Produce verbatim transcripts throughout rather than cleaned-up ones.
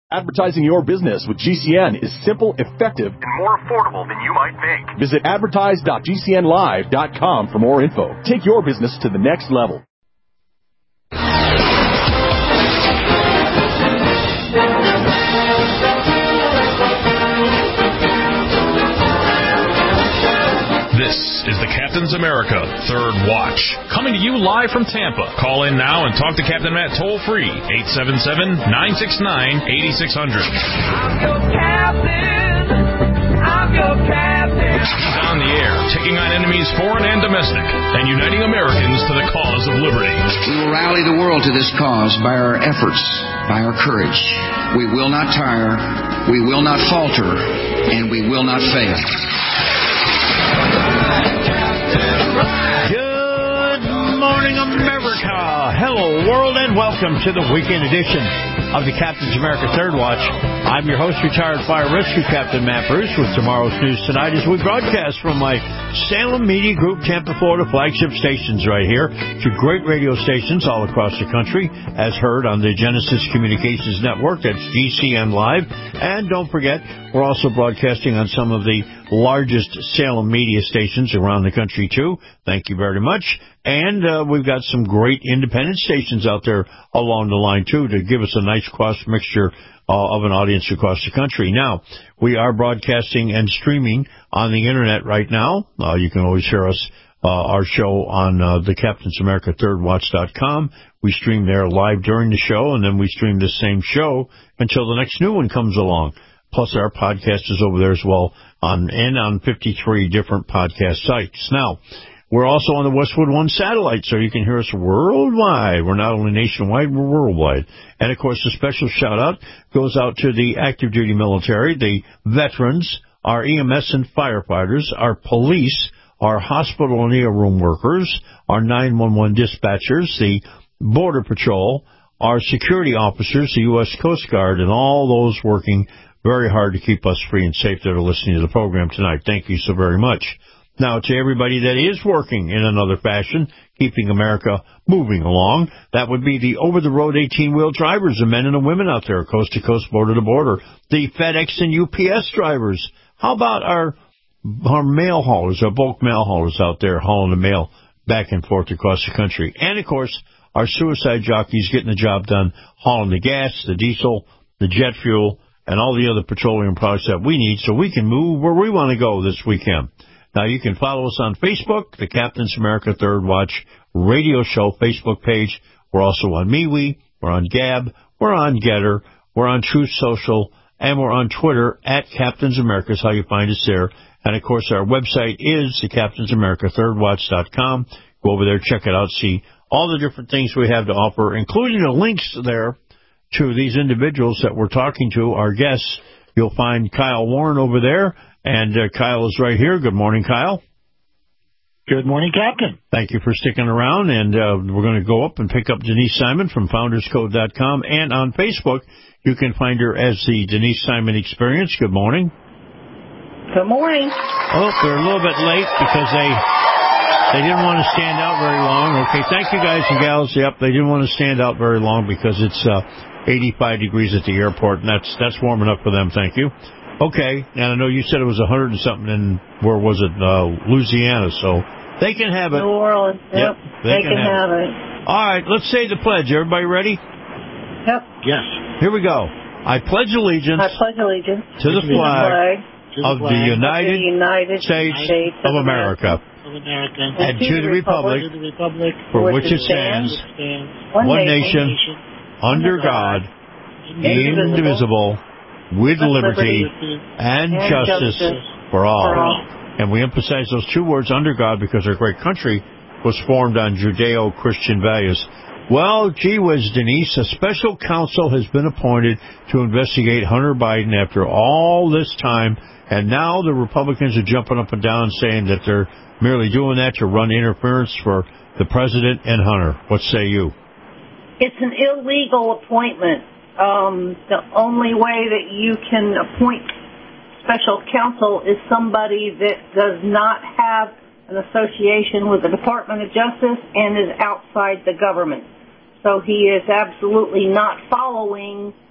Advertising your business with G C N is simple, effective, and more affordable than you might think. Visit advertise dot g c n live dot com for more info. Take your business to the next level. This is the Captain's America Third Watch, coming to you live from Tampa. Call in now and talk to Captain Matt toll-free, eight seven seven, nine six nine, eight six zero zero. I'm your captain. I'm your captain. He's on the air, taking on enemies foreign and domestic, and uniting Americans to the cause of liberty. We will rally the world to this cause by our efforts, by our courage. We will not tire, we will not falter, and we will not fail. Good morning, America. Hello, world, and welcome to the weekend edition of the Captain's America Third Watch. I'm your host, retired fire rescue captain Matt Bruce, with tomorrow's news tonight as we broadcast from my Salem Media Group, Tampa, Florida flagship stations right here to great radio stations all across the country, as heard on the Genesis Communications Network. That's G C N Live. And don't forget, we're also broadcasting on some of the largest Salem media stations around the country, too. Thank you very much. And uh, we've got some great independent stations out there along the line, too, to give us a nice cross mixture uh, of an audience across the country. Now, we are broadcasting and streaming on the Internet right now. Uh, you can always hear us, uh, our show on uh, the Captain's America Third Watch dot com. We stream there live during the show, and then we stream the same show until the next new one comes along. Plus, our podcast is over there as well, on and on fifty-three different podcast sites. Now, we're also on the Westwood One satellite, so you can hear us worldwide. We're not only nationwide, we're worldwide. And, of course, a special shout-out goes out to the active duty military, the veterans, our E M S and firefighters, our police, our hospital and E R room workers, our nine one one dispatchers, the Border Patrol, our security officers, the U S Coast Guard, and all those working very hard to keep us free and safe that are listening to the program tonight. Thank you so very much. Now, to everybody that is working in another fashion, keeping America moving along, that would be the over-the-road eighteen-wheel drivers, the men and the women out there, coast to coast, border to border, the FedEx and U P S drivers. How about our, our mail haulers, our bulk mail haulers out there hauling the mail back and forth across the country? And, of course, our suicide jockeys getting the job done, hauling the gas, the diesel, the jet fuel, and all the other petroleum products that we need so we can move where we want to go this weekend. Now, you can follow us on Facebook, the Captain's America Third Watch radio show Facebook page. We're also on MeWe, we're on Gab, we're on Getter, we're on Truth Social, and we're on Twitter at Captain's America is how you find us there. And, of course, our website is the Captain's America Third Watch dot com. Go over there, check it out, see all the different things we have to offer, including the links there to these individuals that we're talking to, our guests. You'll find Kyle Warren over there, and uh, Kyle is right here. Good morning, Kyle. Good morning, Captain. Thank you for sticking around, and uh, we're going to go up and pick up Denise Simon from founders code dot com, and on Facebook, you can find her as the Denise Simon Experience. Good morning. Good morning. Oh, they're a little bit late because they they didn't want to stand out very long. Okay, thank you, guys and gals. Yep, they didn't want to stand out very long because it's uh, eighty-five degrees at the airport, and that's that's warm enough for them. Thank you. Okay, and I know you said it was one hundred and something in, where was it, uh, Louisiana, so they can have it. New Orleans, yep, yep they, they can, can have, have it. it. All right, let's say the pledge. Everybody ready? Yep. Yes. Here we go. I pledge allegiance, I pledge allegiance to the flag, to the flag of the United, of the United States, States of America, of America, and, and to the republic, to the republic for which it stands, one, one nation, nation, under God, indivisible, with liberty and justice for all. And we emphasize those two words, under God, because our great country was formed on Judeo-Christian values. Well, gee whiz, Denise, a special counsel has been appointed to investigate Hunter Biden after all this time, and now the Republicans are jumping up and down saying that they're merely doing that to run interference for the president and Hunter. What say you? It's an illegal appointment. Um, the only way that you can appoint special counsel is somebody that does not have an association with the Department of Justice and is outside the government. So he is absolutely not following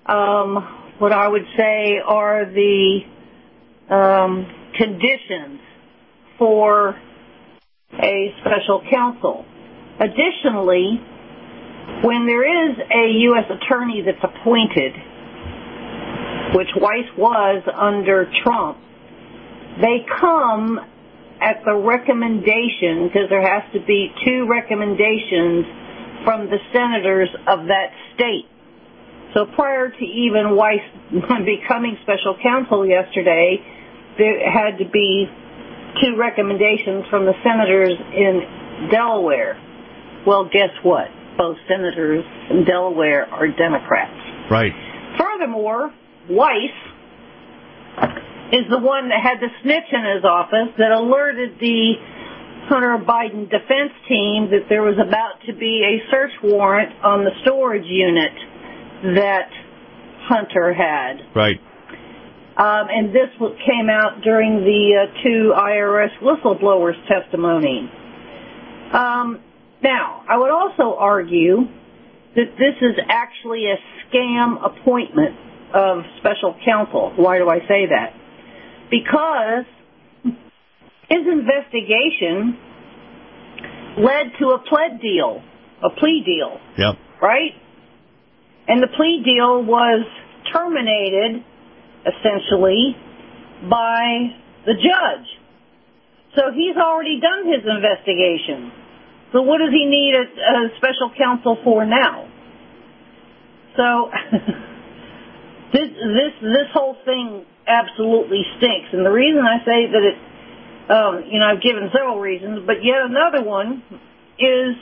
um, what I would say are the um, conditions for a special counsel. Additionally, when there is a U S attorney that's appointed, which Weiss was under Trump, they come at the recommendation, because there has to be two recommendations from the senators of that state. So prior to even Weiss becoming special counsel yesterday, there had to be two recommendations from the senators in Delaware. Well, guess what? Both senators in Delaware are Democrats. Right. Furthermore, Weiss is the one that had the snitch in his office that alerted the Hunter Biden defense team that there was about to be a search warrant on the storage unit that Hunter had. Right. Um, and this came out during the uh, two I R S whistleblowers' testimony. Um, now, I would also argue that this is actually a scam appointment of special counsel. Why do I say that? Because his investigation led to a pled deal, a plea deal. Yep. Right? And the plea deal was terminated, essentially, by the judge. So he's already done his investigation. So what does he need a, a special counsel for now? So this this this whole thing absolutely stinks. And the reason I say that it, um, you know, I've given several reasons, but yet another one is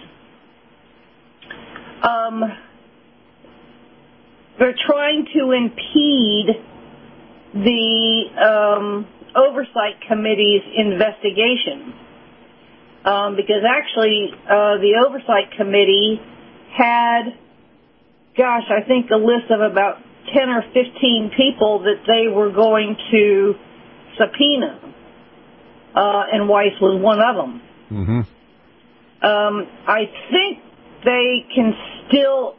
um, they're trying to impede the um, Oversight Committee's investigation. Um, because actually, uh, the Oversight Committee had, gosh, I think a list of about ten or fifteen people that they were going to subpoena, uh, and Weiss was one of them. Mm-hmm. Um, I think they can still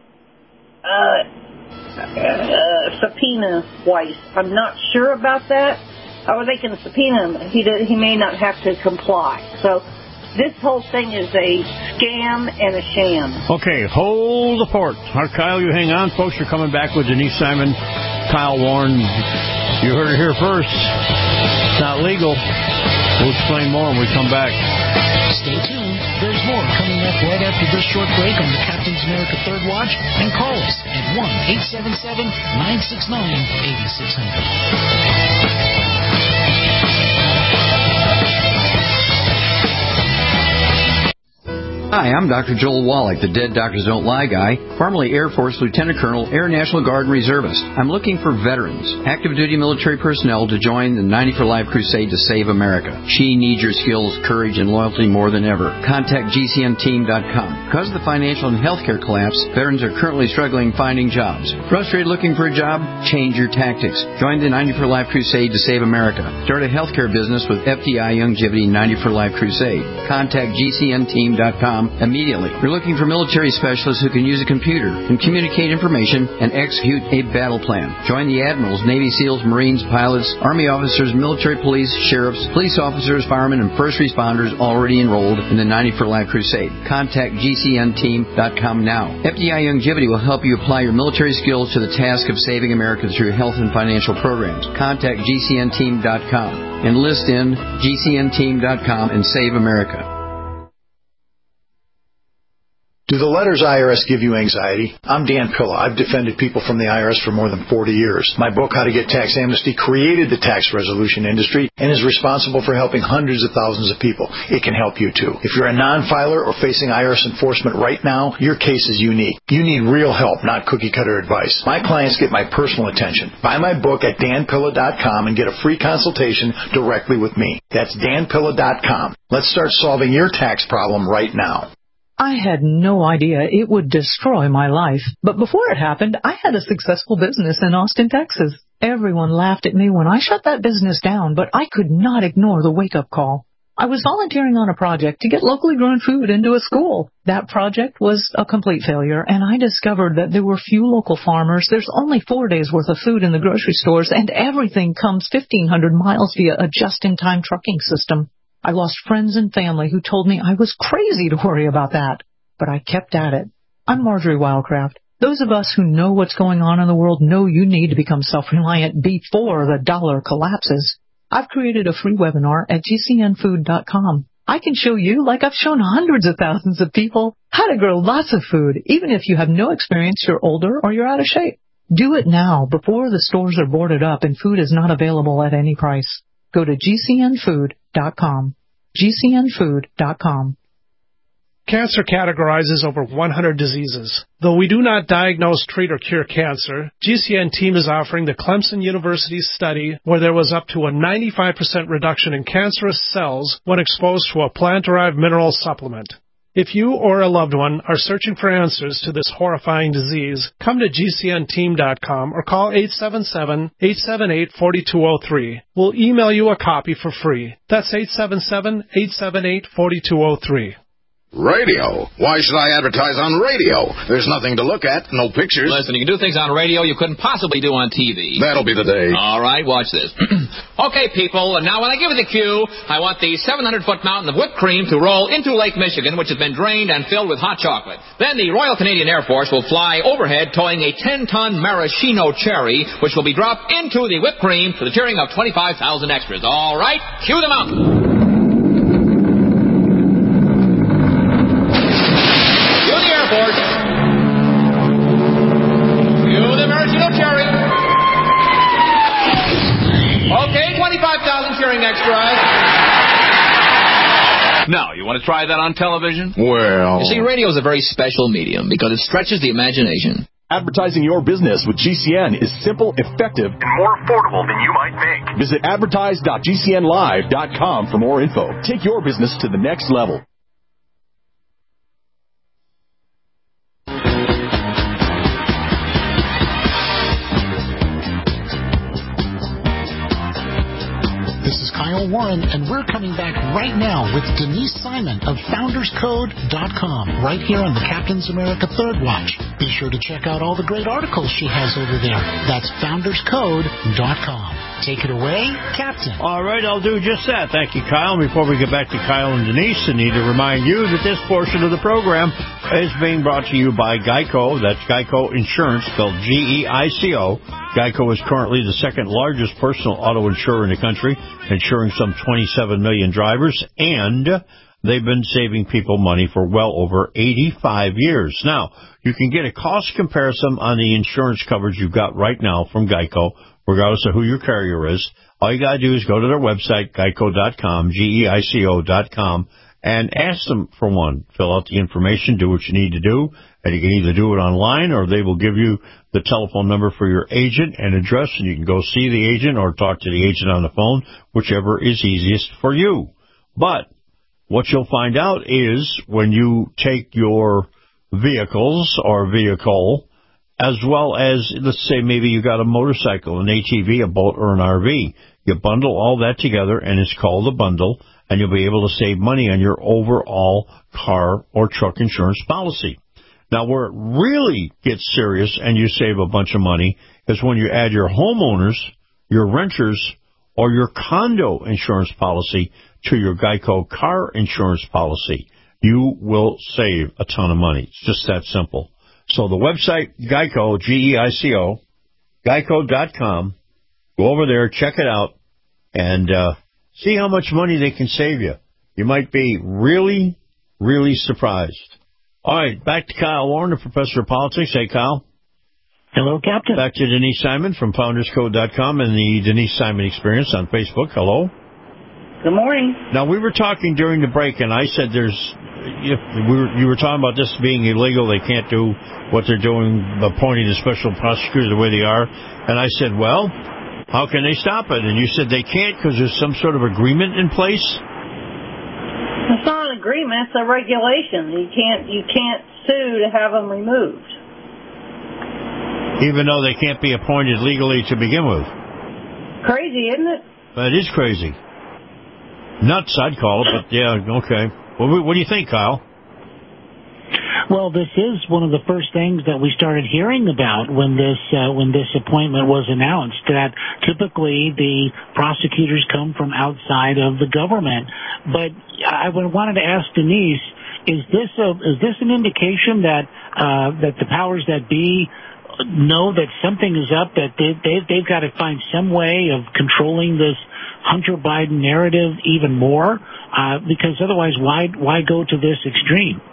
uh, uh, subpoena Weiss. I'm not sure about that. Or they can subpoena him. He did, he may not have to comply. So this whole thing is a scam and a sham. Okay, hold the fort. All right, Kyle, you hang on. Folks, you're coming back with Denise Simon, Kyle Warren. You heard it here first. It's not legal. We'll explain more when we come back. Stay tuned. There's more coming up right after this short break on the Captain's America Third Watch. And call us at one eight seven seven, nine six nine, eight six zero zero. Hi, I'm Doctor Joel Wallach, the Dead Doctors Don't Lie guy, formerly Air Force Lieutenant Colonel, Air National Guard and Reservist. I'm looking for veterans, active duty military personnel to join the ninety for Life crusade to save America. She needs your skills, courage, and loyalty more than ever. Contact G C N team dot com. Because of the financial and healthcare collapse, veterans are currently struggling finding jobs. Frustrated looking for a job? Change your tactics. Join the ninety for Life crusade to save America. Start a healthcare business with F D I Youngevity ninety for Life crusade. Contact G C N team dot com immediately. We're looking for military specialists who can use a computer and communicate information and execute a battle plan. Join the admirals, Navy SEALs, Marines, pilots, Army officers, military police, sheriffs, police officers, firemen, and first responders already enrolled in the ninety for Life crusade. Contact G C N team dot com now. F D I Youngevity will help you apply your military skills to the task of saving America through health and financial programs. Contact G C N team dot com. Enlist in G C N team dot com and save America. Do the letters I R S give you anxiety? I'm Dan Pilla. I've defended people from the I R S for more than forty years. My book, How to Get Tax Amnesty, created the tax resolution industry and is responsible for helping hundreds of thousands of people. It can help you, too. If you're a non-filer or facing I R S enforcement right now, your case is unique. You need real help, not cookie-cutter advice. My clients get my personal attention. Buy my book at Dan Pilla dot com and get a free consultation directly with me. That's Dan Pilla dot com. Let's start solving your tax problem right now. I had no idea it would destroy my life. But before it happened, I had a successful business in Austin, Texas. Everyone laughed at me when I shut that business down, but I could not ignore the wake-up call. I was volunteering on a project to get locally grown food into a school. That project was a complete failure, and I discovered that there were few local farmers. There's only four days' worth of food in the grocery stores, and everything comes fifteen hundred miles via a just-in-time trucking system. I lost friends and family who told me I was crazy to worry about that, but I kept at it. I'm Marjorie Wildcraft. Those of us who know what's going on in the world know you need to become self-reliant before the dollar collapses. I've created a free webinar at G C N food dot com. I can show you, like I've shown hundreds of thousands of people, how to grow lots of food, even if you have no experience, you're older, or you're out of shape. Do it now, before the stores are boarded up and food is not available at any price. Go to G C N food dot com. G C N food dot com. Cancer categorizes over one hundred diseases. Though we do not diagnose, treat, or cure cancer, G C N team is offering the Clemson University study where there was up to a ninety-five percent reduction in cancerous cells when exposed to a plant-derived mineral supplement. If you or a loved one are searching for answers to this horrifying disease, come to G C N team dot com or call eight seven seven, eight seven eight, four two zero three. We'll email you a copy for free. That's eight seven seven, eight seven eight, four two zero three. Radio? Why should I advertise on radio? There's nothing to look at, no pictures. Listen, you can do things on radio you couldn't possibly do on T V. That'll be the day. All right, watch this. Okay, people, now when I give you the cue, I want the seven hundred foot mountain of whipped cream to roll into Lake Michigan, which has been drained and filled with hot chocolate. Then the Royal Canadian Air Force will fly overhead towing a ten ton maraschino cherry, which will be dropped into the whipped cream to the cheering of twenty-five thousand extras. All right, cue the mountain. twenty-five thousand cheering extras. Now, you want to try that on television? Well... You see, radio is a very special medium because it stretches the imagination. Advertising your business with G C N is simple, effective, and more affordable than you might think. Visit advertise dot G C N live dot com for more info. Take your business to the next level. This is Kyle Warren, and we're coming back right now with Denise Simon of founders code dot com, right here on the Captain's America Third Watch. Be sure to check out all the great articles she has over there. That's founders code dot com. Take it away, Captain. All right, I'll do just that. Thank you, Kyle. And before we get back to Kyle and Denise, I need to remind you that this portion of the program is being brought to you by Geico. That's Geico Insurance, spelled G E I C O. Geico is currently the second largest personal auto insurer in the country, insuring some twenty-seven million drivers, and they've been saving people money for well over eighty-five years. Now, you can get a cost comparison on the insurance coverage you've got right now from Geico, regardless of who your carrier is. All you got to do is go to their website, geico dot com, G E I C O dot com, and ask them for one. Fill out the information, do what you need to do, and you can either do it online or they will give you the telephone number for your agent and address, and you can go see the agent or talk to the agent on the phone, whichever is easiest for you. But what you'll find out is when you take your vehicles or vehicle, as well as, let's say maybe you got a motorcycle, an A T V, a boat, or an R V, you bundle all that together, and it's called a bundle, and you'll be able to save money on your overall car or truck insurance policy. Now, where it really gets serious and you save a bunch of money is when you add your homeowners, your renters, or your condo insurance policy to your Geico car insurance policy. You will save a ton of money. It's just that simple. So the website, Geico, G E I C O, geico dot com. Go over there, check it out, and uh, see how much money they can save you. You might be really, really surprised. All right, back to Kyle Warren, the professor of politics. Hey, Kyle. Hello, Captain. Back to Denise Simon from founders code dot com and the Denise Simon Experience on Facebook. Hello. Good morning. Now, we were talking during the break, and I said there's, if we were, you were talking about this being illegal, they can't do what they're doing, appointing the special prosecutors the way they are. And I said, well, how can they stop it? And you said they can't because there's some sort of agreement in place? It's not an agreement, it's a regulation. You can't you can't sue to have them removed. Even though they can't be appointed legally to begin with. Crazy, isn't it? That is crazy. Nuts, I'd call it, but yeah, okay. Well, what do you think, Kyle? Well, this is one of the first things that we started hearing about when this uh, when this appointment was announced, that typically the prosecutors come from outside of the government. But I wanted to ask Denise, is this a, is this an indication that uh, that the powers that be know that something is up, that they, they've, they've got to find some way of controlling this Hunter Biden narrative even more? Uh, because otherwise, why why go to this extreme?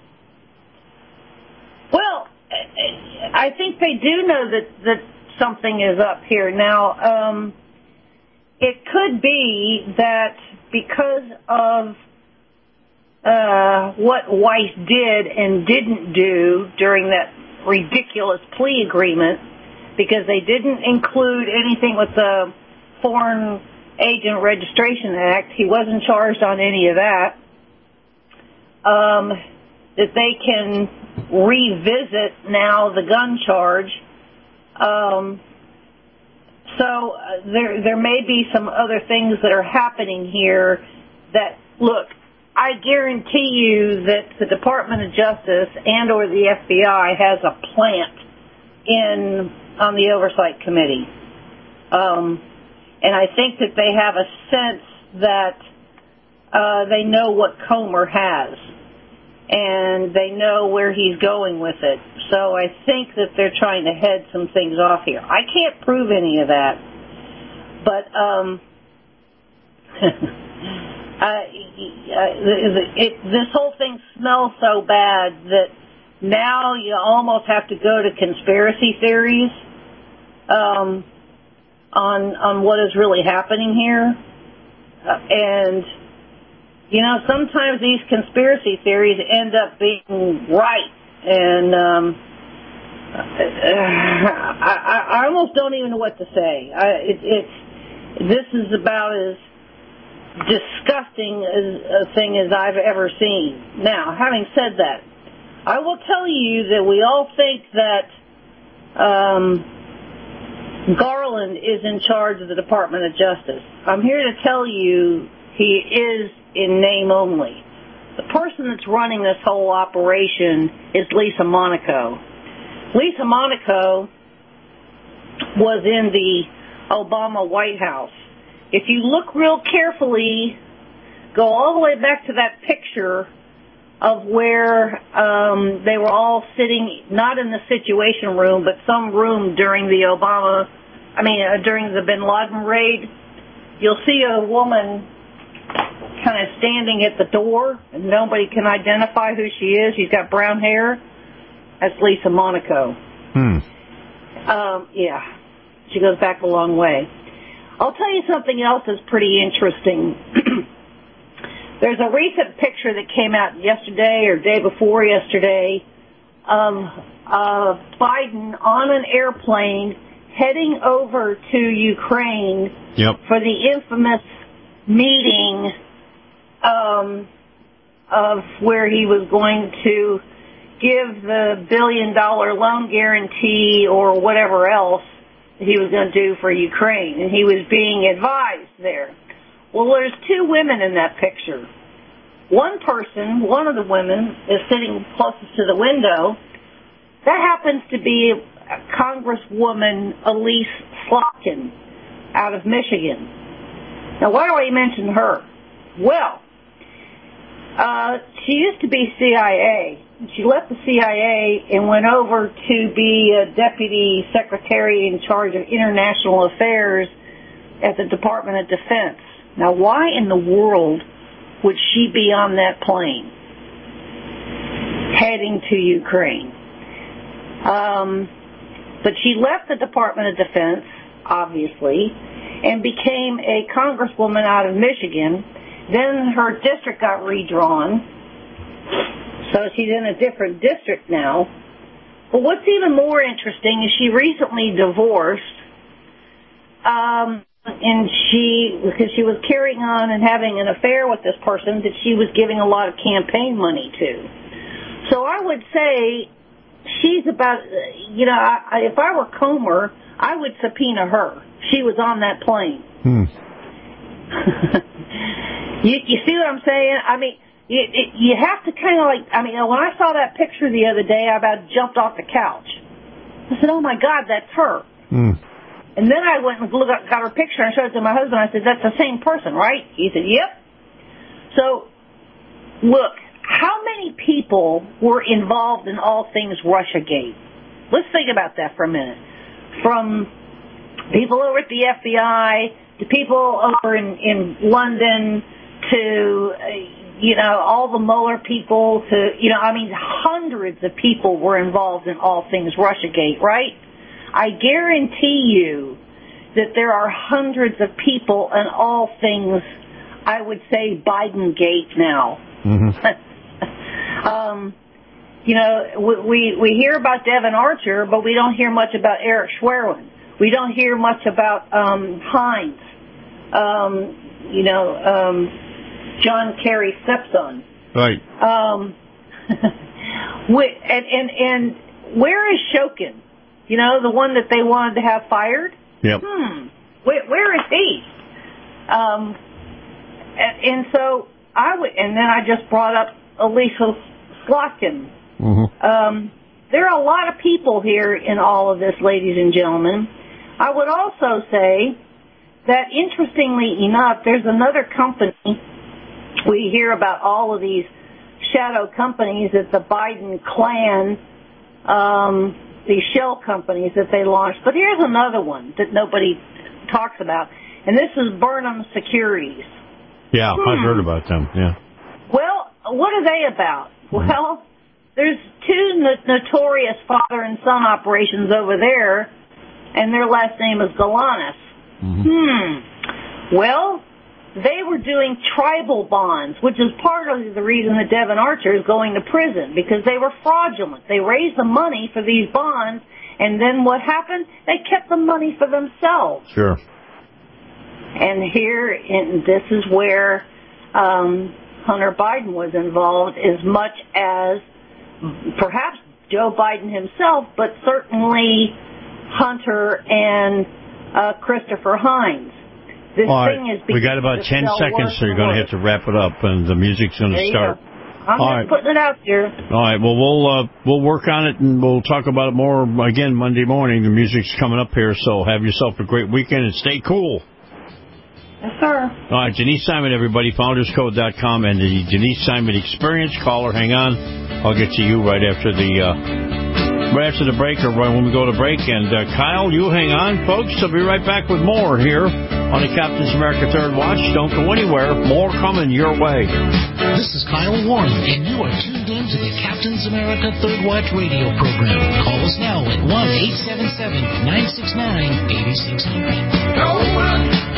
Well, I think they do know that, that something is up here. Now, um, it could be that because of uh, what Weiss did and didn't do during that ridiculous plea agreement, because they didn't include anything with the Foreign Agent Registration Act. He wasn't charged on any of that. Um, that they can revisit now the gun charge. Um, so uh, there there may be some other things that are happening here that, look, I guarantee you that the Department of Justice and or the F B I has a plant in on the Oversight Committee. Um, and I think that they have a sense that uh, they know what Comer has. And they know where he's going with it. So I think that they're trying to head some things off here. I can't prove any of that. But um, uh, it, this whole thing smells so bad that now you almost have to go to conspiracy theories um, on on what is really happening here. Uh, and... You know, sometimes these conspiracy theories end up being right, and um, I, I almost don't even know what to say. I, it, it's this is about as disgusting as a thing as I've ever seen. Now, having said that, I will tell you that we all think that um, Garland is in charge of the Department of Justice. I'm here to tell you he is in name only. The person that's running this whole operation is Lisa Monaco. Lisa Monaco was in the Obama White House. If you look real carefully, go all the way back to that picture of where um, they were all sitting, not in the Situation Room, but some room during the Obama, I mean, uh, during the Bin Laden raid. You'll see a woman kind of standing at the door, and nobody can identify who she is. She's got brown hair. That's Lisa Monaco. Hmm. Um, yeah, she goes back a long way. I'll tell you something else that's pretty interesting. There's a recent picture that came out yesterday or day before yesterday of uh, Biden on an airplane heading over to Ukraine yep. for the infamous meeting um, of where he was going to give the billion dollar loan guarantee or whatever else that he was going to do for Ukraine. And he was being advised there. Well, there's two women in that picture. One person, one of the women, is sitting closest to the window. That happens to be Congresswoman Elise Slotkin out of Michigan. Now, why do I mention her? Well, uh, she used to be C I A. She left the C I A and went over to be a deputy secretary in charge of international affairs at the Department of Defense. Now, why in the world would she be on that plane heading to Ukraine? Um, but she left the Department of Defense, obviously, and became a congresswoman out of Michigan. Then her district got redrawn, so she's in a different district now. But what's even more interesting is she recently divorced, um, and she, because she was carrying on and having an affair with this person that she was giving a lot of campaign money to. So I would say she's about, you know, I, if I were Comer, I would subpoena her. She was on that plane. Hmm. You, you see what I'm saying? I mean, you, it, you have to kind of like, I mean, when I saw that picture the other day, I about jumped off the couch. I said, oh, my God, that's her. Mm. And then I went and looked up, got her picture and showed it to my husband. I said, that's the same person, right? He said, yep. So, look, how many people were involved in all things Russiagate? Let's think about that for a minute. From people over at the F B I to people over in, in London to, uh, you know, all the Mueller people to, you know, I mean, hundreds of people were involved in all things Russiagate, right? I guarantee you that there are hundreds of people in all things, I would say, Biden-gate now. Mm-hmm. um, you know, we, we hear about Devin Archer, but we don't hear much about Eric Schwerin. We don't hear much about um, Hines, um, you know, um, John Kerry's stepson. Right. Um, we, and, and, and where is Shokin? You know, the one that they wanted to have fired? Yep. Hmm. Where, where is he? Um, and, and so I would, and then I just brought up Elisa Slotkin. Mm-hmm. Um, there are a lot of people here in all of this, ladies and gentlemen. I would also say that, interestingly enough, there's another company. We hear about all of these shadow companies that the Biden clan, um, these shell companies that they launched. But here's another one that nobody talks about, and this is Burnham Securities. Yeah, hmm. I've heard about them, yeah. Well, what are they about? Well, there's two no- notorious father and son operations over there, and their last name is Galanis. Mm-hmm. Hmm. Well, they were doing tribal bonds, which is part of the reason that Devin Archer is going to prison, because they were fraudulent. They raised the money for these bonds, and then what happened? They kept the money for themselves. Sure. And here, and this is where um, Hunter Biden was involved, as much as perhaps Joe Biden himself, but certainly Hunter and uh, Christopher Hines. This All right. thing is we got about ten seconds, so you're going to have to wrap it up, and the music's going to start. Go. I'm All just right. putting it out there. All right. Well, we'll uh, we'll work on it, and we'll talk about it more again Monday morning. The music's coming up here, so have yourself a great weekend and stay cool. Yes, sir. All right, Denise Simon, everybody, founders code dot com and the Denise Simon Experience. Caller, hang on. I'll get to you right after the uh, right after the break, or right when we go to break. And uh, Kyle, you hang on, folks. I'll be right back with more here on the Captain's America Third Watch. Don't go anywhere. More coming your way. This is Kyle Warren, and you are tuned in to the Captain's America Third Watch radio program. Call us now at one eight seven seven, nine six nine, eight six zero zero.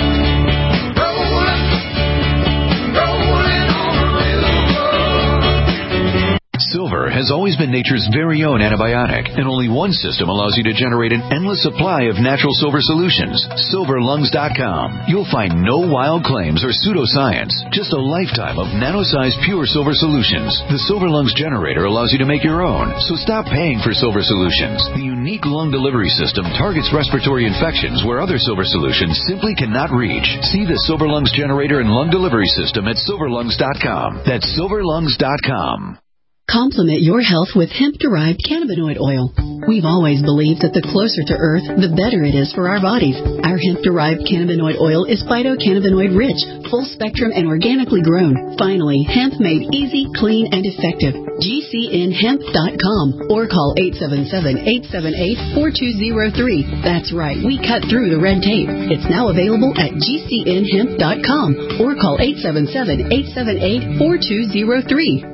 Silver has always been nature's very own antibiotic, and only one system allows you to generate an endless supply of natural silver solutions. silver lungs dot com. You'll find no wild claims or pseudoscience, just a lifetime of nano-sized pure silver solutions. The Silver Lungs generator allows you to make your own, so stop paying for silver solutions. The unique lung delivery system targets respiratory infections where other silver solutions simply cannot reach. See the Silver Lungs generator and lung delivery system at silver lungs dot com. That's silver lungs dot com. Complement your health with hemp-derived cannabinoid oil. We've always believed that the closer to Earth, the better it is for our bodies. Our hemp-derived cannabinoid oil is phytocannabinoid-rich, full-spectrum, and organically grown. Finally, hemp made easy, clean, and effective. G C N hemp dot com or call eight seven seven, eight seven eight, four two zero three. That's right, we cut through the red tape. It's now available at G C N hemp dot com or call eight seven seven, eight seven eight, four two zero three.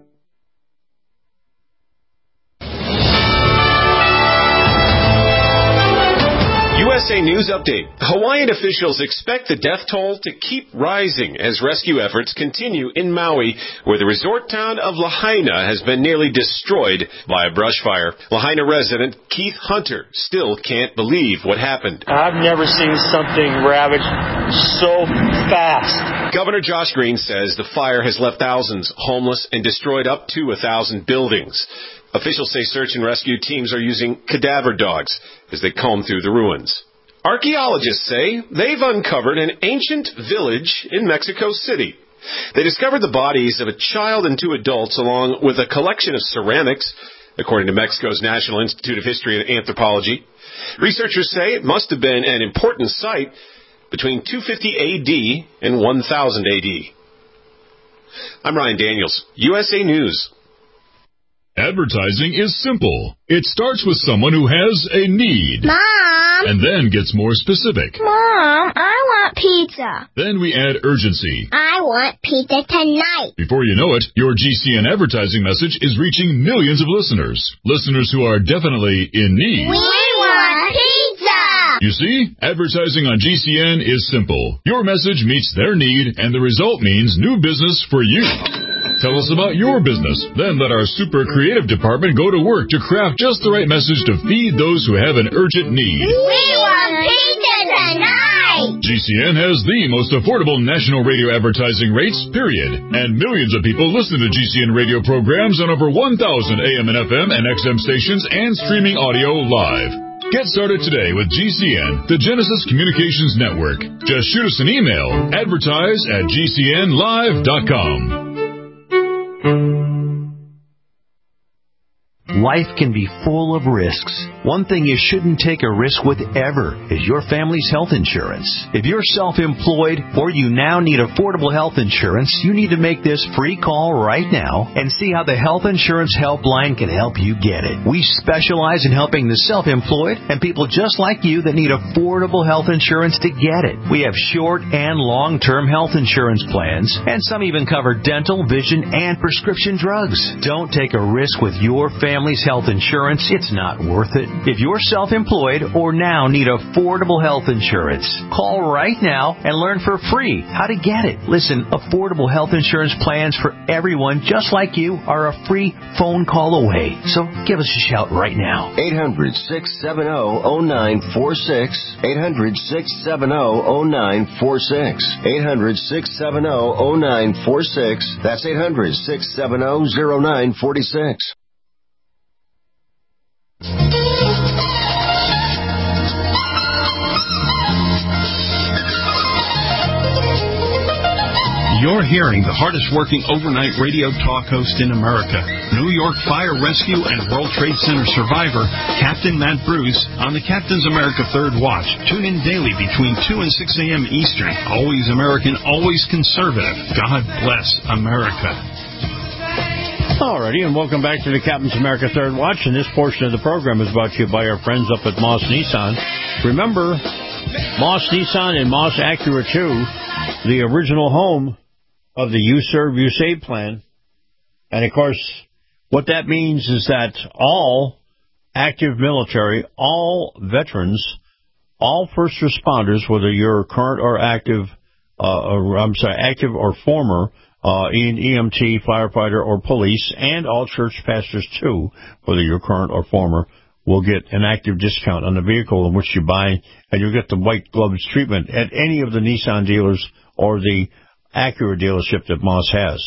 U S A News Update. Hawaiian officials expect the death toll to keep rising as rescue efforts continue in Maui, where the resort town of Lahaina has been nearly destroyed by a brush fire. Lahaina resident Keith Hunter still can't believe what happened. I've never seen something ravaged so fast. Governor Josh Green says the fire has left thousands homeless and destroyed up to a thousand buildings. Officials say search and rescue teams are using cadaver dogs as they comb through the ruins. Archaeologists say they've uncovered an ancient village in Mexico City. They discovered the bodies of a child and two adults along with a collection of ceramics, according to Mexico's National Institute of History and Anthropology. Researchers say it must have been an important site between two fifty A D and one thousand A D. I'm Ryan Daniels, U S A News. Advertising is simple. It starts with someone who has a need. Mom! And then gets more specific. Mom, I want pizza. Then we add urgency. I want pizza tonight. Before you know it, your G C N advertising message is reaching millions of listeners. Listeners who are definitely in need. We want pizza! You see, advertising on G C N is simple. Your message meets their need, and the result means new business for you. Tell us about your business. Then let our super creative department go to work to craft just the right message to feed those who have an urgent need. We want pizza tonight! G C N has the most affordable national radio advertising rates, period. And millions of people listen to G C N radio programs on over one thousand A M and F M and X M stations and streaming audio live. Get started today with G C N, the Genesis Communications Network. Just shoot us an email, advertise at G C N live dot com. Life can be full of risks. One thing you shouldn't take a risk with ever is your family's health insurance. If you're self-employed or you now need affordable health insurance, you need to make this free call right now and see how the Health Insurance Helpline can help you get it. We specialize in helping the self-employed and people just like you that need affordable health insurance to get it. We have short and long-term health insurance plans, and some even cover dental, vision, and prescription drugs. Don't take a risk with your family's health insurance. It's not worth it. If you're self-employed or now need affordable health insurance, call right now and learn for free how to get it. Listen, affordable health insurance plans for everyone just like you are a free phone call away. So give us a shout right now. eight hundred, six seven zero, zero nine four six. eight hundred, six seven zero, zero nine four six. eight hundred, six seven zero, zero nine four six. That's eight hundred, six seven zero, zero nine four six. You're hearing the hardest working overnight radio talk host in America, New York Fire Rescue and World Trade Center survivor, Captain Matt Bruce, on the Captain's America Third Watch. Tune in daily between two and six a.m. Eastern. Always American, always conservative. God bless America. Alrighty, and welcome back to the Captain's America Third Watch, and this portion of the program is brought to you by our friends up at Moss Nissan. Remember, Moss Nissan and Moss Acura two, the original home of the You Serve, You Save plan. And, of course, what that means is that all active military, all veterans, all first responders, whether you're current or active, uh, or, I'm sorry, active or former, Uh, in E M T, firefighter, or police, and all church pastors, too, whether you're current or former, will get an active discount on the vehicle in which you buy, and you'll get the white gloves treatment at any of the Nissan dealers or the Acura dealership that Moss has.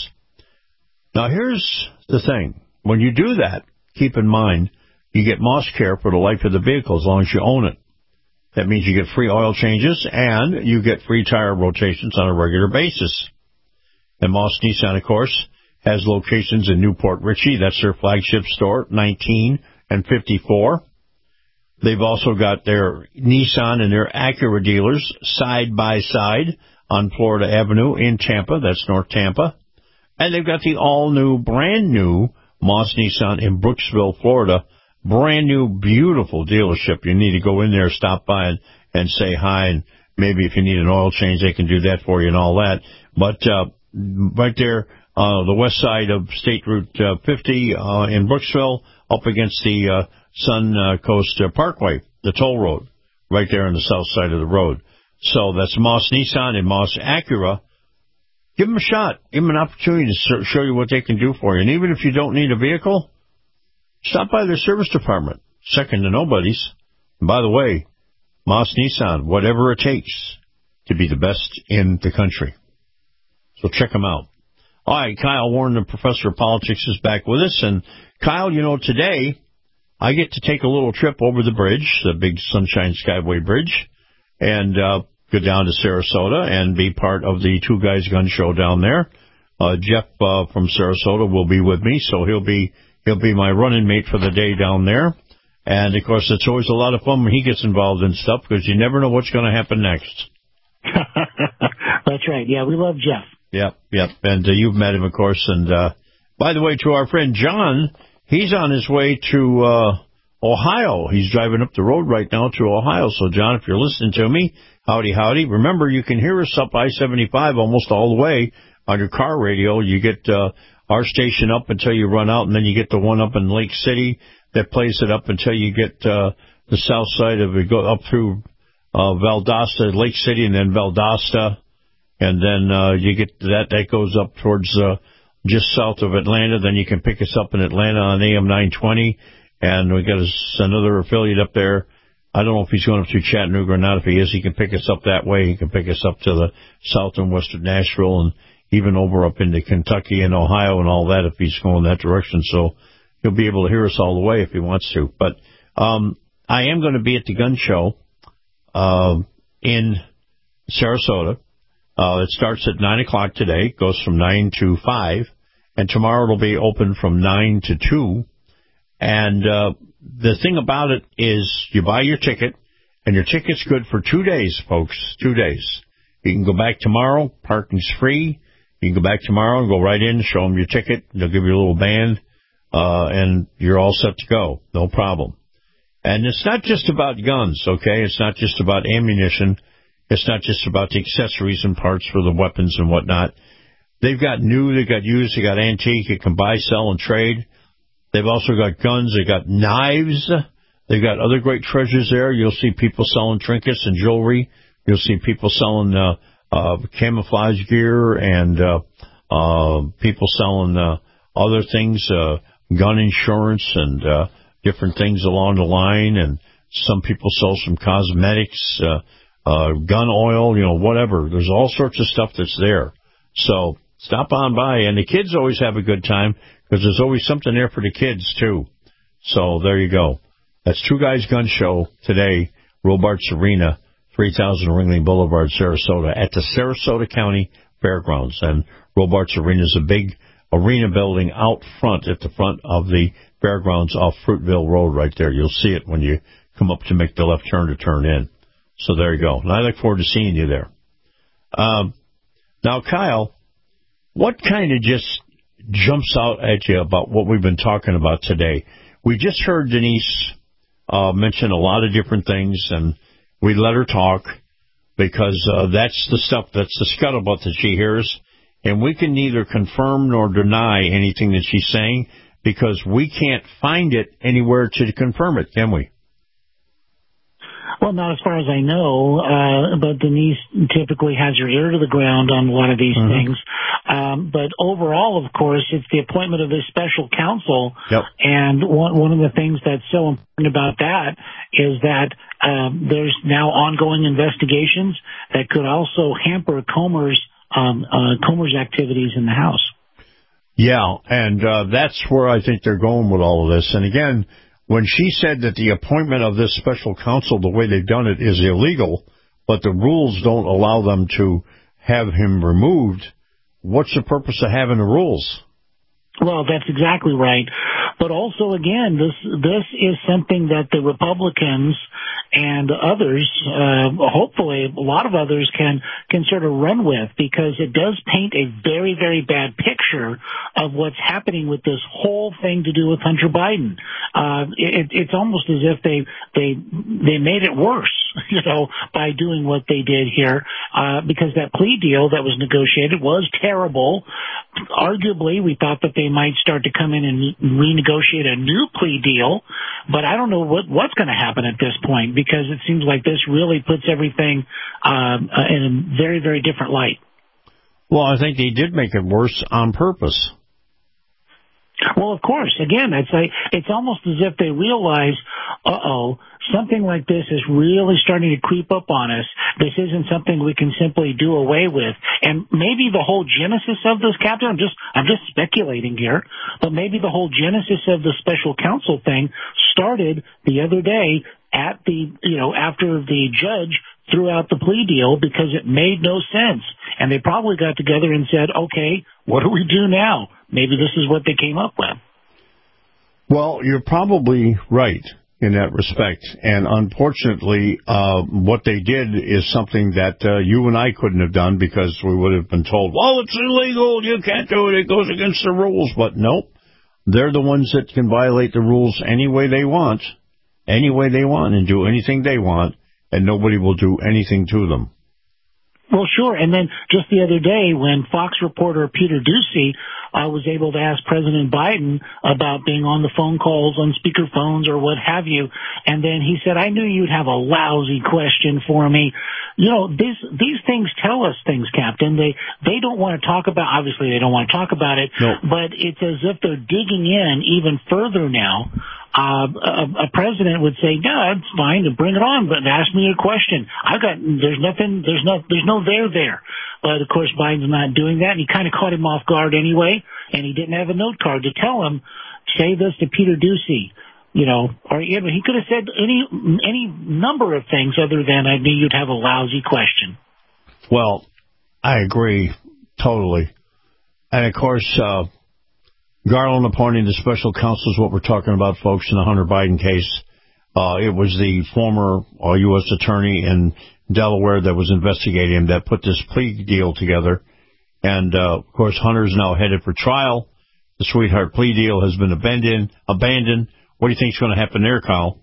Now, here's the thing. When you do that, keep in mind, you get Moss Care for the life of the vehicle as long as you own it. That means you get free oil changes, and you get free tire rotations on a regular basis. And Moss Nissan, of course, has locations in Newport Richey. That's their flagship store, nineteen and fifty-four. They've also got their Nissan and their Acura dealers side by side on Florida Avenue in Tampa. That's North Tampa. And they've got the all-new, brand-new Moss Nissan in Brooksville, Florida. Brand-new, beautiful dealership. You need to go in there, stop by, and, and say hi. And maybe if you need an oil change, they can do that for you and all that. But uh right there, uh, the west side of State Route uh, fifty uh, in Brooksville, up against the uh, Sun uh, Coast uh, Parkway, the toll road, right there on the south side of the road. So that's Moss Nissan and Moss Acura. Give them a shot. Give them an opportunity to show you what they can do for you. And even if you don't need a vehicle, stop by their service department, second to nobody's. And by the way, Moss Nissan, whatever it takes to be the best in the country. So check them out. All right, Kyle Warren, the professor of politics, is back with us. And, Kyle, you know, today I get to take a little trip over the bridge, the big Sunshine Skyway Bridge. And uh, go down to Sarasota and be part of the Two Guys Gun Show down there. Uh, Jeff uh, from Sarasota will be with me, so he'll be he'll be my running mate for the day down there. And, of course, it's always a lot of fun when he gets involved in stuff because you never know what's going to happen next. That's right. Yeah, we love Jeff. Yep, yep. And uh, you've met him, of course. And, uh, by the way, to our friend John, he's on his way to uh, Ohio. He's driving up the road right now to Ohio. So, John, if you're listening to me, howdy, howdy. Remember, you can hear us up I seventy-five almost all the way on your car radio. You get uh, our station up until you run out, and then you get the one up in Lake City that plays it up until you get uh, the south side of it, go up through uh, Valdosta, Lake City, and then Valdosta, and then uh, you get that. That goes up towards uh, just south of Atlanta. Then you can pick us up in Atlanta on A M nine twenty, and we got a, another affiliate up there. I don't know if he's going up through Chattanooga or not. If he is, he can pick us up that way. He can pick us up to the south and west of Nashville and even over up into Kentucky and Ohio and all that if he's going that direction. So he'll be able to hear us all the way if he wants to. But um, I am going to be at the gun show uh, in Sarasota. Uh, it starts at nine o'clock today. It goes from nine to five. And tomorrow it'll be open from nine to two. And uh, the thing about it is you buy your ticket, and your ticket's good for two days, folks, two days. You can go back tomorrow. Parking's free. You can go back tomorrow and go right in, show them your ticket. They'll give you a little band, uh, and you're all set to go. No problem. And it's not just about guns, okay? It's not just about ammunition. It's not just about the accessories and parts for the weapons and whatnot. They've got new, they've got used, they've got antique. You can buy, sell, and trade. They've also got guns. They've got knives. They've got other great treasures there. You'll see people selling trinkets and jewelry. You'll see people selling uh, uh, camouflage gear and uh, uh, people selling uh, other things, uh, gun insurance and uh, different things along the line. And some people sell some cosmetics, uh, uh, gun oil, you know, whatever. There's all sorts of stuff that's there. So stop on by. And the kids always have a good time because there's always something there for the kids, too. So there you go. That's Two Guys Gun Show today, Robarts Arena, three thousand Ringling Boulevard, Sarasota, at the Sarasota County Fairgrounds. And Robarts Arena is a big arena building out front at the front of the fairgrounds off Fruitville Road right there. You'll see it when you come up to make the left turn to turn in. So there you go. And I look forward to seeing you there. Um, now, Kyle, what kind of just jumps out at you about what we've been talking about today? We just heard Denise uh, mention a lot of different things, and we let her talk because uh, that's the stuff, that's the scuttlebutt that she hears, and we can neither confirm nor deny anything that she's saying because we can't find it anywhere to confirm it, can we? Well, not as far as I know, uh, but Denise typically has her ear to the ground on a lot of these mm-hmm. things. Um, but overall, of course, it's the appointment of this special counsel. Yep. And one, one of the things that's so important about that is that um, there's now ongoing investigations that could also hamper Comer's, um, uh, Comer's activities in the House. Yeah, and uh, that's where I think they're going with all of this. And again, when she said that the appointment of this special counsel, the way they've done it, is illegal, but the rules don't allow them to have him removed, what's the purpose of having the rules? Well, that's exactly right. But also, again, this this is something that the Republicans and others, uh, hopefully a lot of others, can can sort of run with, because it does paint a very, very bad picture of what's happening with this whole thing to do with Hunter Biden. Uh, it, it's almost as if they they they made it worse, you know, by doing what they did here, uh, because that plea deal that was negotiated was terrible. Arguably, we thought that they might start to come in and renegotiate a new plea deal, but I don't know what what's going to happen at this point, because it seems like this really puts everything um, uh, in a very, very different light. Well, I think they did make it worse on purpose. Well, of course. Again, it's like it's almost as if they realize, uh-oh, something like this is really starting to creep up on us. This isn't something we can simply do away with. And maybe the whole genesis of this, Captain, I'm just I'm just speculating here, but maybe the whole genesis of the special counsel thing started the other day at the, you know, after the judge threw out the plea deal because it made no sense. And they probably got together and said, okay, what do we do now? Maybe this is what they came up with. Well, you're probably right in that respect. And unfortunately, uh, what they did is something that uh, you and I couldn't have done because we would have been told, well, it's illegal, you can't do it, it goes against the rules. But nope, they're the ones that can violate the rules any way they want, any way they want, and do anything they want, and nobody will do anything to them. Well, sure. And then just the other day when Fox reporter Peter Doocy uh, was able to ask President Biden about being on the phone calls on speaker phones or what have you, and then he said, I knew you'd have a lousy question for me. You know, this, these things tell us things, Captain. They they don't want to talk about, obviously they don't want to talk about it, no. But it's as if they're digging in even further now. Uh, a, a president would say, "No, it's fine to bring it on, but ask me a question. I've got there's nothing, there's no, there's no there there." But of course, Biden's not doing that, and he kind of caught him off guard anyway. And he didn't have a note card to tell him, "Say this to Peter Doocy," you know, or you know, he could have said any any number of things other than, "I knew you'd have a lousy question." Well, I agree totally, and of course. Uh, Garland appointing the special counsel is what we're talking about, folks, in the Hunter Biden case. Uh, it was the former uh, U S attorney in Delaware that was investigating him that put this plea deal together. And, uh, of course, Hunter's now headed for trial. The sweetheart plea deal has been abandoned. abandoned. What do you think is going to happen there, Kyle?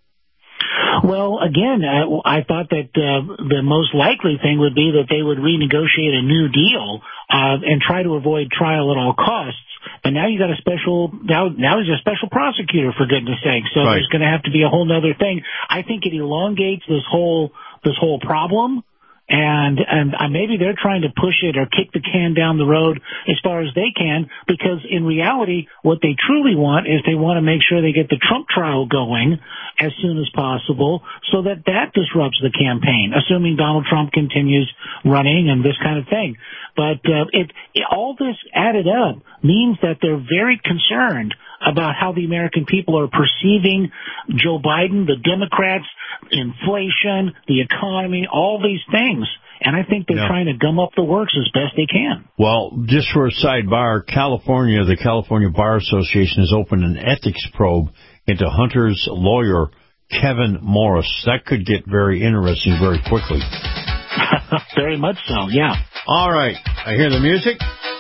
Well, again, I, I thought that uh, the most likely thing would be that they would renegotiate a new deal uh, and try to avoid trial at all costs. But now you got a special, now, now he's a special prosecutor, for goodness sake. So right. There's going to have to be a whole other thing. I think it elongates this whole, this whole problem. And, and uh, maybe they're trying to push it or kick the can down the road as far as they can, because in reality, what they truly want is they want to make sure they get the Trump trial going as soon as possible so that that disrupts the campaign, assuming Donald Trump continues running and this kind of thing. But uh, it, it all this added up means that they're very concerned about how the American people are perceiving Joe Biden, the Democrats, inflation, the economy, all these things. And I think they're yeah. trying to gum up the works as best they can. Well, just for a sidebar, California, the California Bar Association has opened an ethics probe into Hunter's lawyer, Kevin Morris. That could get very interesting very quickly. Very much so, yeah. All right. I hear the music.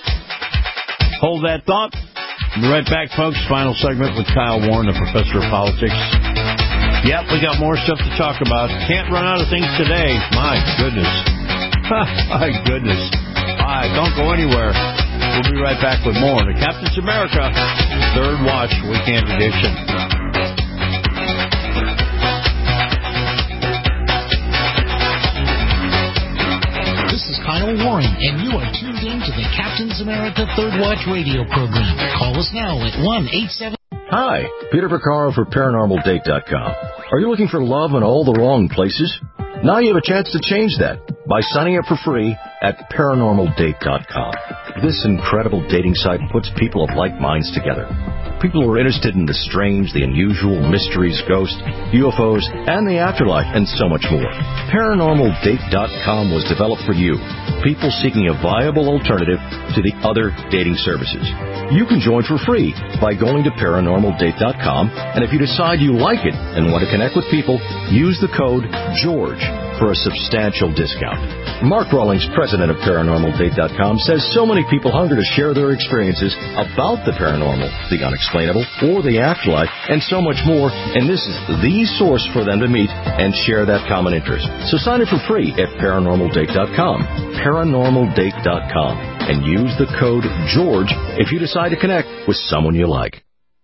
Hold that thought. We'll be right back, folks. Final segment with Kyle Warren, the professor of politics. Yep, we got more stuff to talk about. Can't run out of things today. My goodness. My goodness. All right, don't go anywhere. We'll be right back with more. The Captain's America Third Watch Weekend Edition. Kyle Warren, and you are tuned in to the Captain's America Third Watch radio program. Call us now at one eight seven. Hi, Peter Vaccaro for Paranormal Date dot com. Are you looking for love in all the wrong places? Now you have a chance to change that by signing up for free at Paranormal Date dot com. This incredible dating site puts people of like minds together. People who are interested in the strange, the unusual, mysteries, ghosts, U F Os, and the afterlife, and so much more. Paranormal Date dot com was developed for you, people seeking a viable alternative to the other dating services. You can join for free by going to Paranormal Date dot com, and if you decide you like it and want to connect with people, use the code GEORGE for a substantial discount. Mark Rawlings, president of Paranormal Date dot com, says so many people hunger to share their experiences about the paranormal, the unexplainable, or the afterlife, and so much more, and this is the source for them to meet and share that common interest. So sign up for free at Paranormal Date dot com, Paranormal Date dot com, and use the code GEORGE if you decide to connect with someone you like.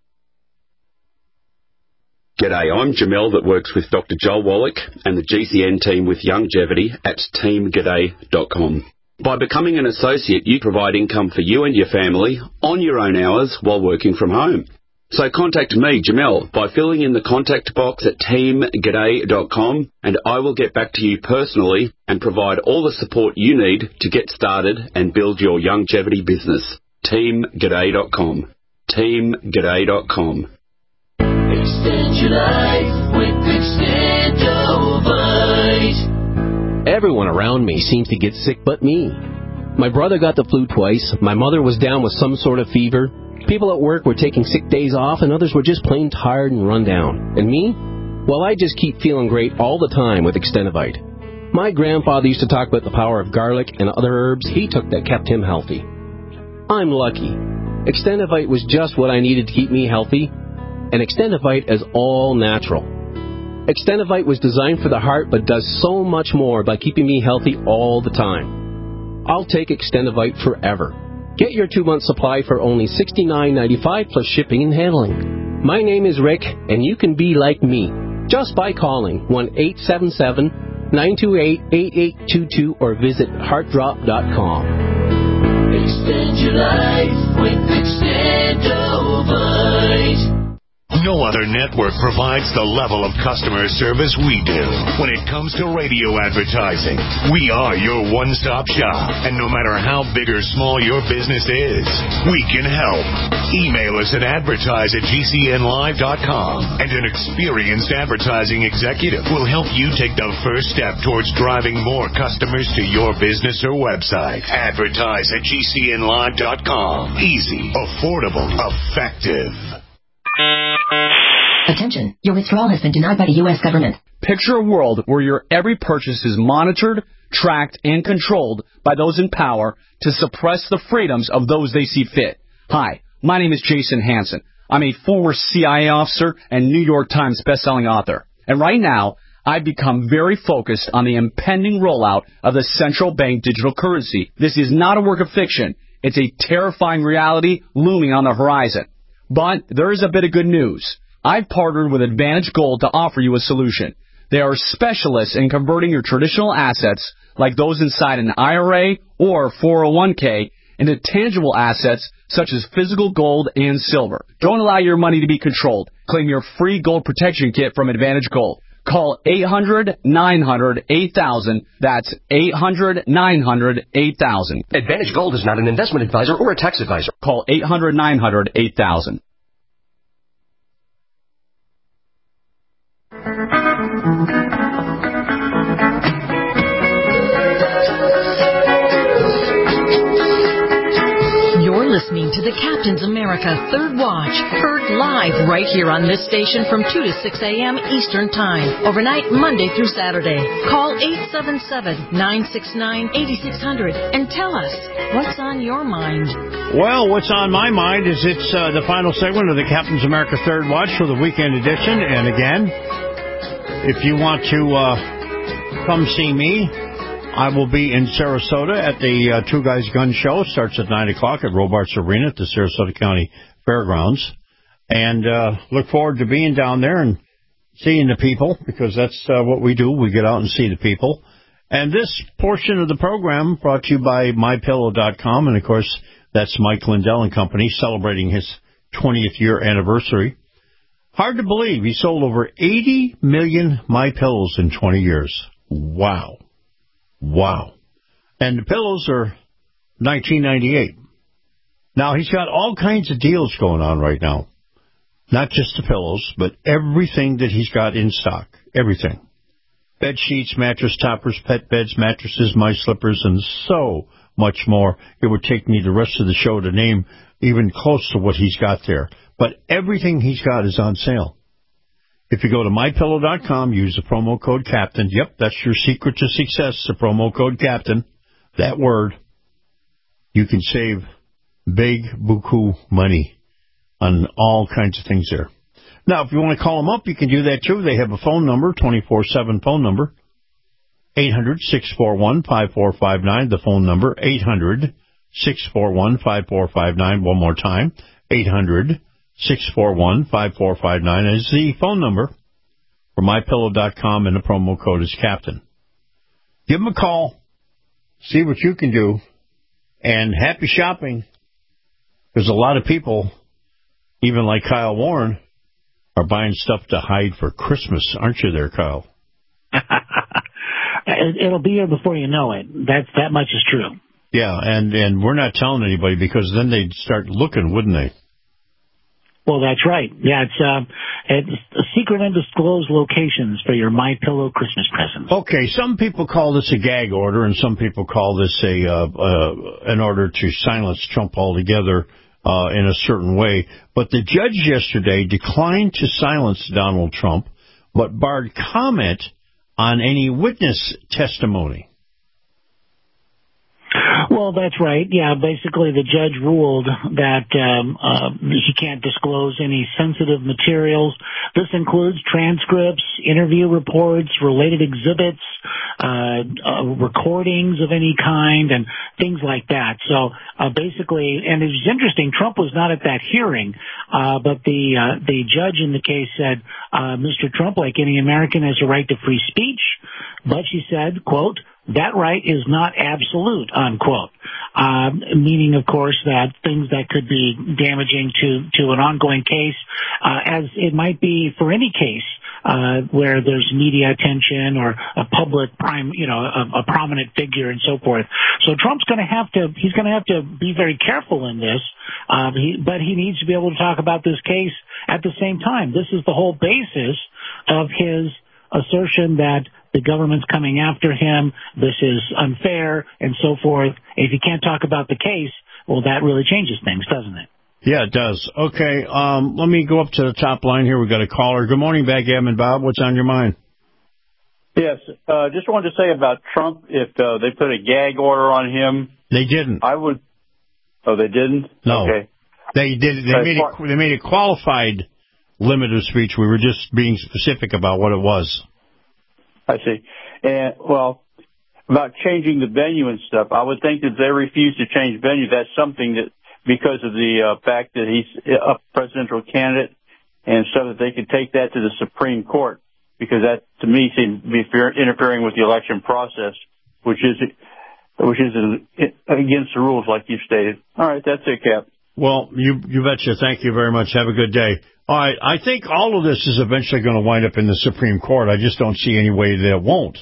G'day, I'm Jamel that works with Doctor Joel Wallach and the G C N team with Longevity at team g'day dot com. By becoming an associate, you provide income for you and your family on your own hours while working from home. So contact me, Jamel, by filling in the contact box at team g'day dot com, and I will get back to you personally and provide all the support you need to get started and build your longevity business. team g'day dot com. team g'day dot com. Extend your life with Extendovite. Everyone around me seems to get sick but me. My brother got the flu twice. My mother was down with some sort of fever. People at work were taking sick days off, and others were just plain tired and run down. And me? Well, I just keep feeling great all the time with Extendivite. My grandfather used to talk about the power of garlic and other herbs he took that kept him healthy. I'm lucky. Extendivite was just what I needed to keep me healthy, and Extendivite is all natural. Extendivite was designed for the heart but does so much more by keeping me healthy all the time. I'll take Extendivite forever. Get your two-month supply for only sixty-nine ninety-five plus shipping and handling. My name is Rick, and you can be like me just by calling one eight seven seven, nine two eight, eight eight two two or visit heart drop dot com. Extend your life with Extendovite. No other network provides the level of customer service we do when it comes to radio advertising. We are your one-stop shop, and no matter how big or small your business is, we can help. Email us at advertise at G C N live dot com, and an experienced advertising executive will help you take the first step towards driving more customers to your business or website. Advertise at G C N live dot com. Easy, affordable, effective. Attention, your withdrawal has been denied by the U S government. Picture a world where your every purchase is monitored, tracked, and controlled by those in power to suppress the freedoms of those they see fit. Hi, my name is Jason Hansen. I'm a former C I A officer and New York Times bestselling author. And right now, I've become very focused on the impending rollout of the central bank digital currency. This is not a work of fiction. It's a terrifying reality looming on the horizon. But there is a bit of good news. I've partnered with Advantage Gold to offer you a solution. They are specialists in converting your traditional assets, like those inside an I R A or four oh one k, into tangible assets such as physical gold and silver. Don't allow your money to be controlled. Claim your free gold protection kit from Advantage Gold. Call eight hundred, nine hundred, eight thousand. That's eight hundred, nine hundred, eight thousand. Advantage Gold is not an investment advisor or a tax advisor. Call eight hundred, nine hundred, eight thousand. You're listening to the Captain's America Third Watch, heard live right here on this station from two to six a.m. Eastern Time, overnight Monday through Saturday. Call eight seven seven, nine six nine, eight six zero zero and tell us what's on your mind. Well, what's on my mind is it's uh, the final segment of the Captain's America Third Watch for the weekend edition. And again, if you want to uh, come see me, I will be in Sarasota at the uh, Two Guys Gun Show. Starts at nine o'clock at Robarts Arena at the Sarasota County Fairgrounds. And uh, look forward to being down there and seeing the people, because that's uh, what we do. We get out and see the people. And this portion of the program brought to you by my pillow dot com. And, of course, that's Mike Lindell and Company celebrating his twentieth year anniversary. Hard to believe he sold over eighty million MyPillows in twenty years. Wow. Wow. And the pillows are nineteen ninety-eight. Now, he's got all kinds of deals going on right now. Not just the pillows, but everything that he's got in stock. Everything. Bed sheets, mattress toppers, pet beds, mattresses, my slippers, and so much more. It would take me the rest of the show to name even close to what he's got there. But everything he's got is on sale. If you go to my pillow dot com, use the promo code CAPTAIN. Yep, that's your secret to success, the promo code CAPTAIN. That word. You can save big buku money on all kinds of things there. Now, if you want to call them up, you can do that too. They have a phone number, twenty-four seven phone number, eight hundred, six four one, five four five nine. The phone number, eight hundred, six four one, five four five nine. One more time, eight hundred, six four one, five four five nine is the phone number for my pillow dot com, and the promo code is CAPTAIN. Give them a call, see what you can do, and happy shopping. There's a lot of people, even like Kyle Warren, are buying stuff to hide for Christmas. Aren't you there, Kyle? It'll be here before you know it. That's, that much is true. Yeah, and, and we're not telling anybody, because then they'd start looking, wouldn't they? Well, that's right. Yeah, it's, uh, it's secret undisclosed locations for your My Pillow Christmas presents. Okay, some people call this a gag order, and some people call this a uh, uh, an order to silence Trump altogether uh, in a certain way. But the judge yesterday declined to silence Donald Trump, but barred comment on any witness testimony. Well, that's right. Yeah, basically the judge ruled that um, uh, he can't disclose any sensitive materials. This includes transcripts, interview reports, related exhibits, uh, uh, recordings of any kind, and things like that. So uh, basically, and it was interesting, Trump was not at that hearing, uh, but the uh, the judge in the case said, uh, Mister Trump, like any American, has a right to free speech, but she said, quote, that right is not absolute, unquote, uh, meaning, of course, that things that could be damaging to, to an ongoing case, uh, as it might be for any case, uh, where there's media attention or a public prime, you know, a, a prominent figure and so forth. So Trump's going to have to, he's going to have to be very careful in this, uh, he, but he needs to be able to talk about this case at the same time. This is the whole basis of his assertion that the government's coming after him, this is unfair, and so forth. If you can't talk about the case, well, that really changes things, doesn't it? Yeah, it does. Okay, um, let me go up to the top line here. We've got a caller. Good morning, Backgammon Bob. What's on your mind? Yes, uh, just wanted to say about Trump, if uh, they put a gag order on him. They didn't. I would. Oh, they didn't? No. Okay. They did. They made, it, they made a qualified limit of speech. We were just being specific about what it was. I see. And, well, about changing the venue and stuff, I would think that if they refuse to change venue, that's something that, because of the uh, fact that he's a presidential candidate, and so that they could take that to the Supreme Court, because that, to me, seems to be interfering with the election process, which is which is against the rules, like you stated. All right, that's it, Cap. Well, you you betcha. Thank you very much. Have a good day. All right, I think all of this is eventually going to wind up in the Supreme Court. I just don't see any way that it won't.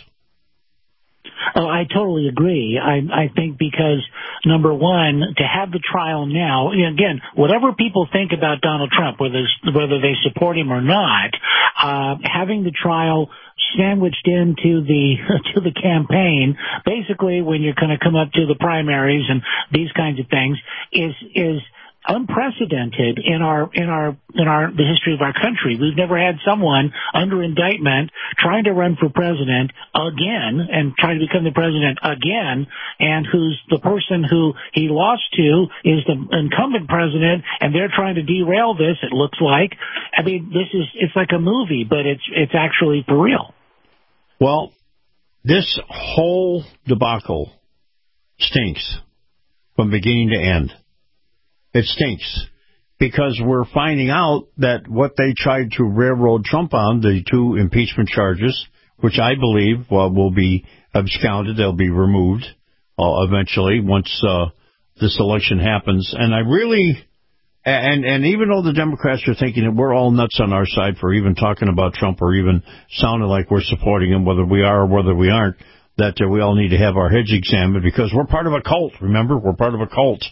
Oh, I totally agree. I, I think because, number one, to have the trial now, again, whatever people think about Donald Trump, whether whether they support him or not, uh, having the trial sandwiched into the to the campaign, basically when you're going to come up to the primaries and these kinds of things, is is unprecedented in our in our in our the history of our country. We've never had someone under indictment trying to run for president again and trying to become the president again, and who's the person who he lost to is the incumbent president, and they're trying to derail this. It looks like. I mean, this is it's like a movie, but it's it's actually for real. Well, this whole debacle stinks from beginning to end. It stinks because we're finding out that what they tried to railroad Trump on, the two impeachment charges, which I believe well, will be absconded, they'll be removed uh, eventually once uh, this election happens. And I really, and and even though the Democrats are thinking that we're all nuts on our side for even talking about Trump or even sounding like we're supporting him, whether we are or whether we aren't, that uh, we all need to have our heads examined because we're part of a cult. Remember, we're part of a cult.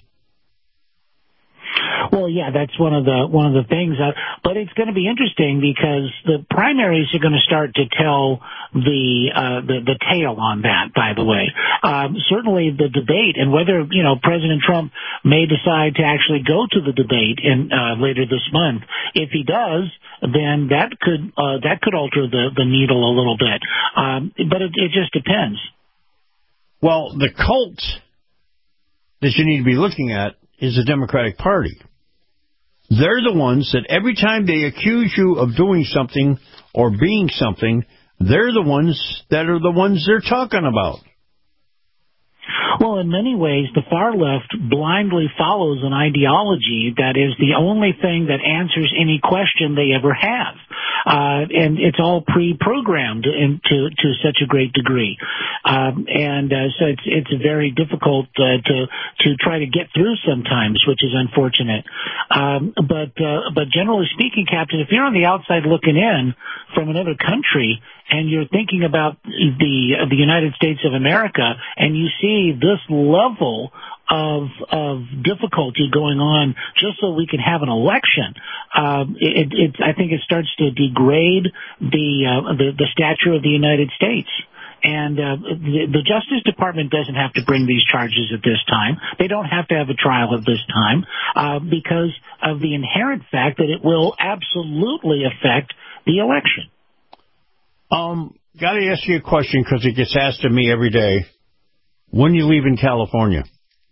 Well, yeah, that's one of the one of the things. Uh, but it's going to be interesting because the primaries are going to start to tell the uh, the, the tale on that. By the way, um, certainly the debate and whether you know President Trump may decide to actually go to the debate in uh, later this month. If he does, then that could uh, that could alter the, the needle a little bit. Um, but it, it just depends. Well, the cult that you need to be looking at is the Democratic Party. They're the ones that every time they accuse you of doing something or being something, they're the ones that are the ones they're talking about. Well, in many ways, the far left blindly follows an ideology that is the only thing that answers any question they ever have. Uh, and it's all pre-programmed in, to, to such a great degree. Um, and uh, so it's it's very difficult uh, to to try to get through sometimes, which is unfortunate. Um, but uh, but generally speaking, Captain, if you're on the outside looking in from another country, and you're thinking about the the United States of America, and you see this level of of difficulty going on just so we can have an election, uh, it, it, I think it starts to degrade the, uh, the the stature of the United States. And uh, the, the Justice Department doesn't have to bring these charges at this time. They don't have to have a trial at this time uh, because of the inherent fact that it will absolutely affect the election. Um, got to ask you a question because it gets asked of me every day. When you leave in California?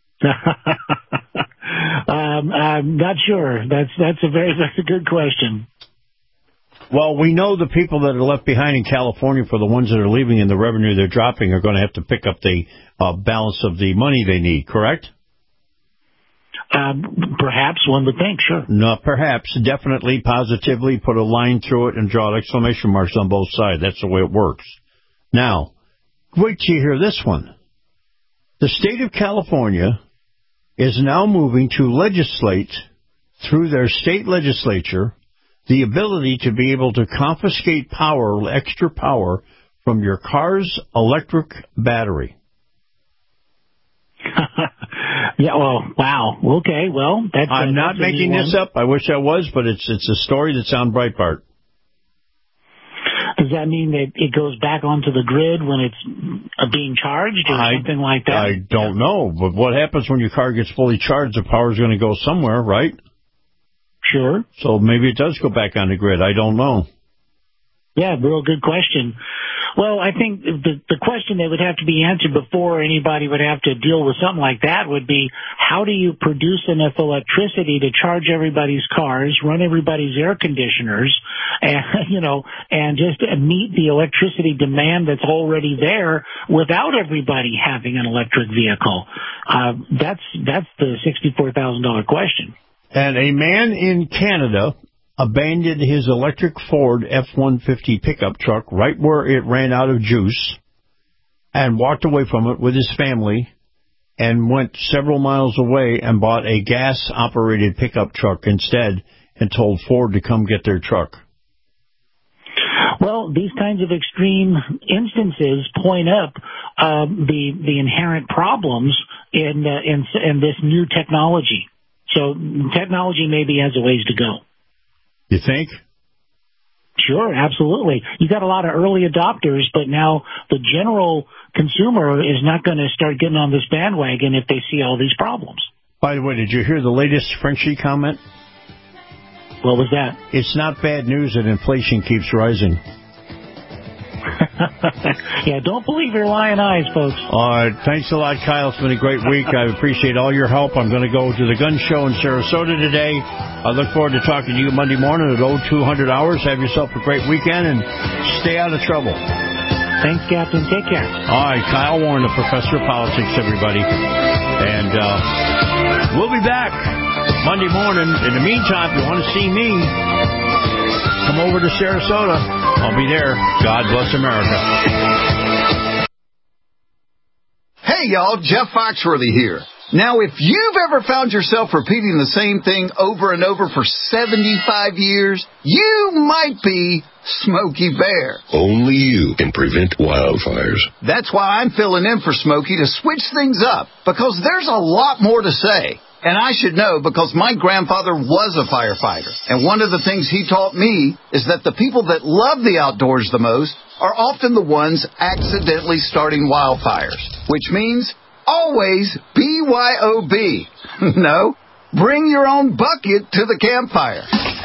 um, I'm not sure. That's that's a very that's a good question. Well, we know the people that are left behind in California, for the ones that are leaving and the revenue they're dropping, are going to have to pick up the uh, balance of the money they need, correct? Um, perhaps, one would think, sure. No, perhaps, definitely, positively, put a line through it and draw exclamation marks on both sides. That's the way it works. Now, wait till you hear this one. The state of California is now moving to legislate through their state legislature the ability to be able to confiscate power, extra power, from your car's electric battery. Yeah, well, wow. Okay, well, that's... I'm uh, not that's making this up. I wish I was, but it's it's a story that's on Breitbart. Does that mean that it goes back onto the grid when it's uh, being charged or I, something like that? I don't know, but what happens when your car gets fully charged? The power's going to go somewhere, right? Sure. So maybe it does go back on the grid. I don't know. Yeah, real good question. Well, I think the the question that would have to be answered before anybody would have to deal with something like that would be, how do you produce enough electricity to charge everybody's cars, run everybody's air conditioners, and, you know, and just meet the electricity demand that's already there without everybody having an electric vehicle? Uh, that's that's the sixty-four thousand dollars question. And a man in Canada abandoned his electric Ford F one fifty pickup truck right where it ran out of juice and walked away from it with his family and went several miles away and bought a gas-operated pickup truck instead and told Ford to come get their truck. Well, these kinds of extreme instances point up uh, the the inherent problems in, uh, in in this new technology. So technology maybe has a ways to go. You think? Sure, absolutely. You got a lot of early adopters, but now the general consumer is not going to start getting on this bandwagon if they see all these problems. By the way, did you hear the latest Frenchie comment? What was that? It's not bad news that inflation keeps rising. Yeah, don't believe your lying eyes, folks. All right. Thanks a lot, Kyle. It's been a great week. I appreciate all your help. I'm going to go to the gun show in Sarasota today. I look forward to talking to you Monday morning at oh two hundred hours. Have yourself a great weekend and stay out of trouble. Thanks, Captain. Take care. All right. Kyle Warren, the professor of politics, everybody. And uh, we'll be back Monday morning. In the meantime, if you want to see me, come over to Sarasota. I'll be there. God bless America. Hey, y'all. Jeff Foxworthy here. Now, if you've ever found yourself repeating the same thing over and over for seventy-five years, you might be Smokey Bear. Only you can prevent wildfires. That's why I'm filling in for Smokey to switch things up, because there's a lot more to say. And I should know because my grandfather was a firefighter. And one of the things he taught me is that the people that love the outdoors the most are often the ones accidentally starting wildfires. Which means always B Y O B. No, bring your own bucket to the campfire.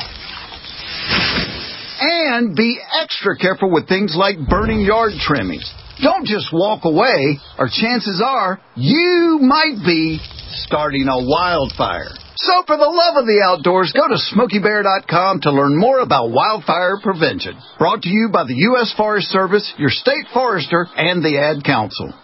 And be extra careful with things like burning yard trimmings. Don't just walk away, or chances are you might be starting a wildfire. So for the love of the outdoors, go to Smokey Bear dot com to learn more about wildfire prevention. Brought to you by the U S Forest Service, your state forester, and the Ad Council.